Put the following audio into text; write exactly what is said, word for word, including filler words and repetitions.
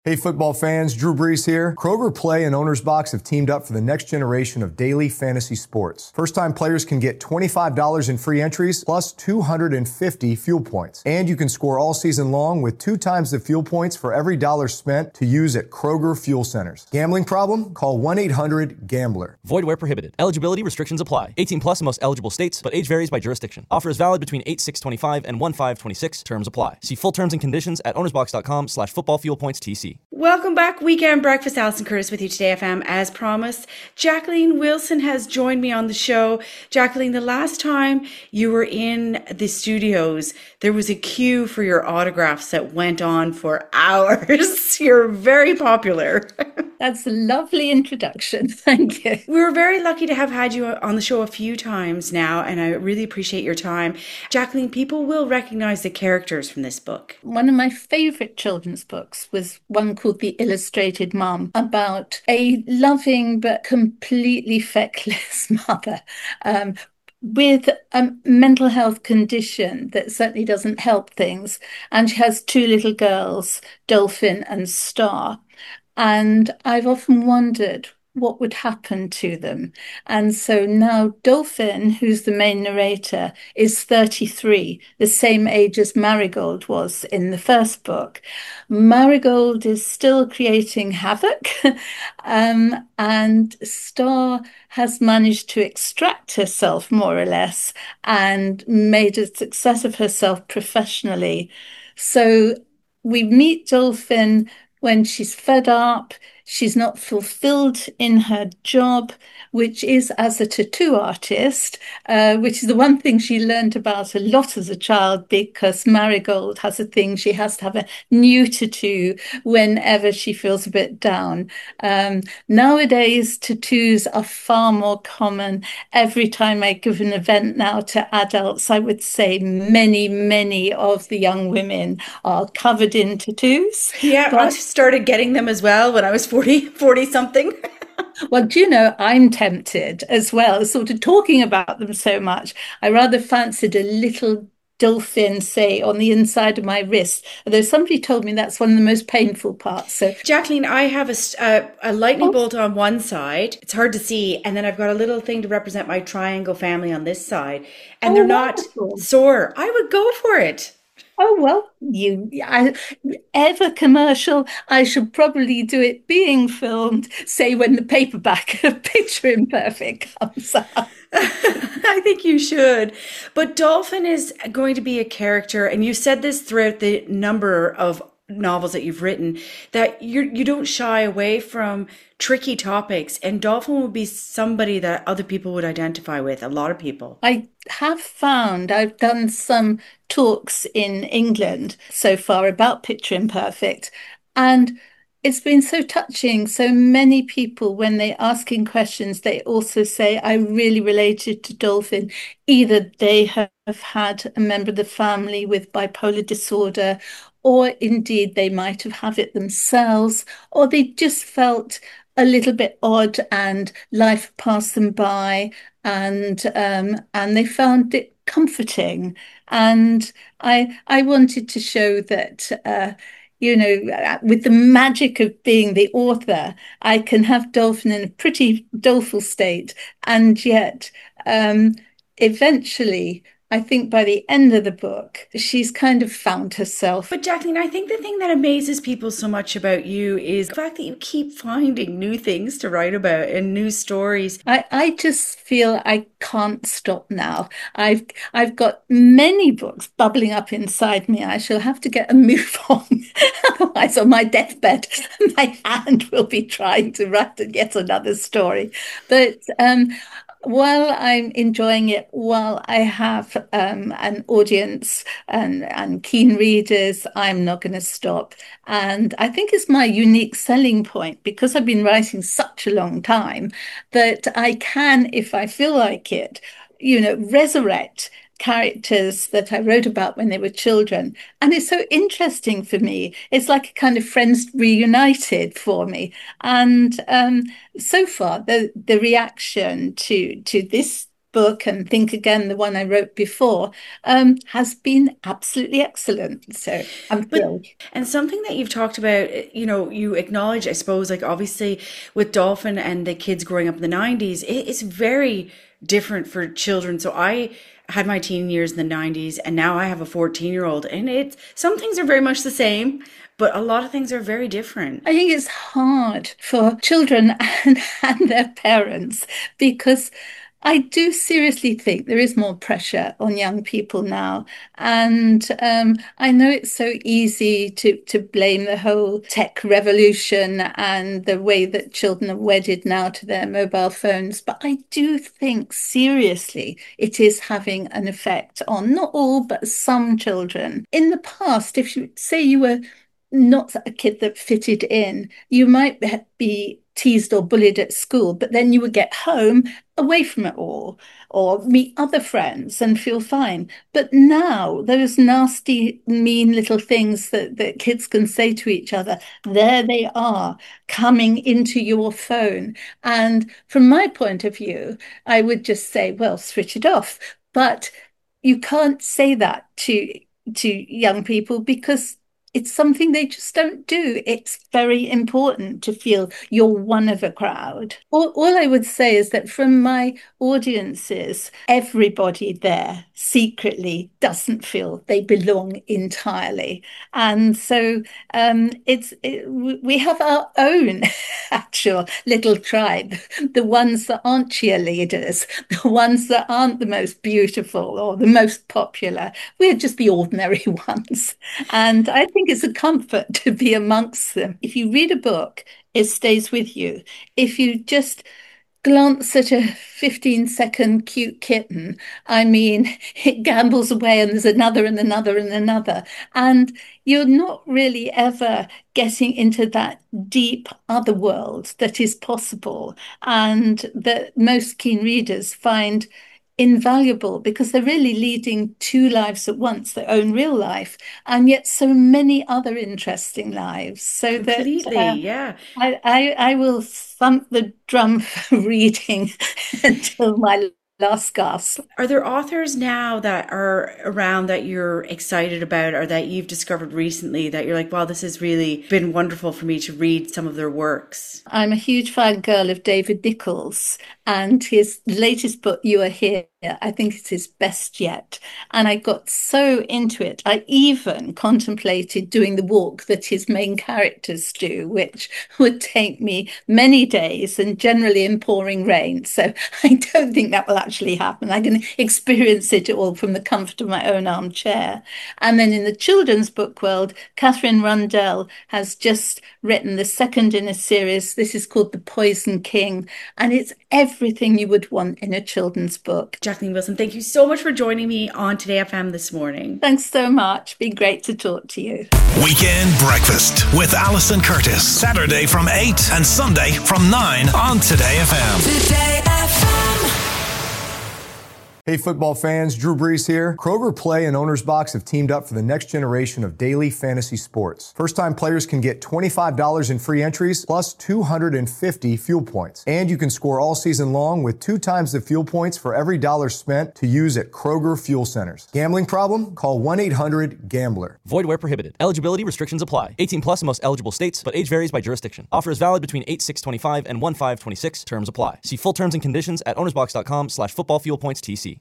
Hey football fans, Drew Brees here. Kroger Play and Owner's Box have teamed up for the next generation of daily fantasy sports. First-time players can get twenty-five dollars in free entries plus two hundred fifty fuel points. And you can score all season long with two times the fuel points for every dollar spent to use at Kroger Fuel Centers. Gambling problem? Call one eight hundred gambler. Void where prohibited. Eligibility restrictions apply. eighteen plus in most eligible states, but age varies by jurisdiction. Offer is valid between eight six twenty-five and one five twenty-six. Terms apply. See full terms and conditions at ownersbox.com slash football fuel points TC. Welcome back, Weekend Breakfast. Alison Curtis with you today, F M. As promised, Jacqueline Wilson has joined me on the show. Jacqueline, the last time you were in the studios, there was a queue for your autographs that went on for hours. You're very popular. That's a lovely introduction. Thank you. We were very lucky to have had you on the show a few times now, and I really appreciate your time. Jacqueline, people will recognize the characters from this book. One of my favorite children's books was one called The Illustrated Mum, about a loving but completely feckless mother um, with a mental health condition that certainly doesn't help things. And she has two little girls, Dolphin and Star. And I've often wondered what would happen to them. And so now Dolphin, who's the main narrator, is thirty-three, the same age as Marigold was in the first book. Marigold is still creating havoc, um, and Star has managed to extract herself more or less and made a success of herself professionally. So we meet Dolphin when she's fed up, she's not fulfilled in her job, which is as a tattoo artist, uh, which is the one thing she learned about a lot as a child, because Marigold has a thing, she has to have a new tattoo whenever she feels a bit down. Um, nowadays, tattoos are far more common. Every time I give an event now to adults, I would say many, many of the young women are covered in tattoos. Yeah, but I started getting them as well when I was forty, forty something. Well, do you know, I'm tempted as well, sort of talking about them so much. I rather fancied a little dolphin, say, on the inside of my wrist, although somebody told me that's one of the most painful parts. So, Jacqueline, I have a, a, a lightning oh. bolt on one side. It's hard to see. And then I've got a little thing to represent my triangle family on this side. And oh, they're not wonderful. Sore. I would go for it. Oh, well, you, I, ever commercial, I should probably do it being filmed, say when the paperback of Picture Imperfect comes out. I think you should. But Dolphin is going to be a character, and you said this throughout the number of novels that you've written, that you you don't shy away from tricky topics, and Dolphin would be somebody that other people would identify with, a lot of people. I have found, I've done some talks in England so far about Picture Imperfect, and it's been so touching. So many people, when they're asking questions, they also say, I really related to Dolphin. Either they have had a member of the family with bipolar disorder, or indeed they might have had it themselves, or they just felt a little bit odd and life passed them by, and um, and they found it comforting. And I I wanted to show that, uh, you know, with the magic of being the author, I can have Dolphin in a pretty doleful state, and yet um, eventually, I think by the end of the book, she's kind of found herself. But Jacqueline, I think the thing that amazes people so much about you is the fact that you keep finding new things to write about and new stories. I, I just feel I can't stop now. I've I've got many books bubbling up inside me. I shall have to get a move on. Otherwise, on my deathbed, my hand will be trying to write yet another story. But um while I'm enjoying it, while I have um, an audience and, and keen readers, I'm not going to stop. And I think it's my unique selling point, because I've been writing such a long time, that I can, if I feel like it, you know, resurrect characters that I wrote about when they were children. And it's so interesting for me. It's like a kind of Friends reunited for me. And um, so far, the, the reaction to, to this book and Think Again, the one I wrote before, um, has been absolutely excellent. So I'm thrilled. But, and something that you've talked about, you know, you acknowledge, I suppose, like obviously with Dolphin and the kids growing up in the nineties, it, it's very different for children. So I had my teen years in the nineties, and now I have a fourteen year old, and it's, some things are very much the same, but a lot of things are very different. I think it's hard for children and, and their parents, because I do seriously think there is more pressure on young people now. And um, I know it's so easy to, to blame the whole tech revolution and the way that children are wedded now to their mobile phones. But I do think seriously it is having an effect on not all, but some children. In the past, if you say you were not a kid that fitted in, you might be teased or bullied at school, but then you would get home away from it all or meet other friends and feel fine. But now those nasty, mean little things that, that kids can say to each other, there they are coming into your phone. And from my point of view, I would just say, well, switch it off. But you can't say that to, to young people, because it's something they just don't do. It's very important to feel you're one of a crowd. All, all I would say is that from my audiences, everybody there secretly doesn't feel they belong entirely. And so um, it's it, we have our own actual little tribe, the ones that aren't cheerleaders, the ones that aren't the most beautiful or the most popular. We're just the ordinary ones. And I think it's a comfort to be amongst them. If you read a book, it stays with you. If you just glance at a fifteen second cute kitten, I mean, it gambles away and there's another and another and another. And you're not really ever getting into that deep other world that is possible and that most keen readers find invaluable, because they're really leading two lives at once, their own real life, and yet so many other interesting lives. So Completely, that uh, yeah. I, I I will thump the drum for reading until my last gasp. Are there authors now that are around that you're excited about, or that you've discovered recently that you're like, wow, this has really been wonderful for me to read some of their works? I'm a huge fan girl of David Nicholls, and his latest book, You Are Here, I think it's his best yet. And I got so into it. I even contemplated doing the walk that his main characters do, which would take me many days and generally in pouring rain. So I don't think that will actually happen. I can experience it all from the comfort of my own armchair. And then in the children's book world, Catherine Rundell has just written the second in a series. This is called The Poison King, and it's everything you would want in a children's book. Jacqueline Wilson, thank you so much for joining me on Today F M this morning. Thanks so much. Been great to talk to you. Weekend Breakfast with Alison Curtis. Saturday from eight and Sunday from nine on Today F M. Today F M. Hey football fans, Drew Brees here. Kroger Play and Owner's Box have teamed up for the next generation of daily fantasy sports. First-time players can get twenty-five dollars in free entries plus two hundred fifty fuel points. And you can score all season long with two times the fuel points for every dollar spent to use at Kroger Fuel Centers. Gambling problem? Call one eight hundred gambler. Void where prohibited. Eligibility restrictions apply. eighteen plus in most eligible states, but age varies by jurisdiction. Offer is valid between eight six twenty-five and one five twenty-six. Terms apply. See full terms and conditions at ownersbox dot com slash football fuel points T C.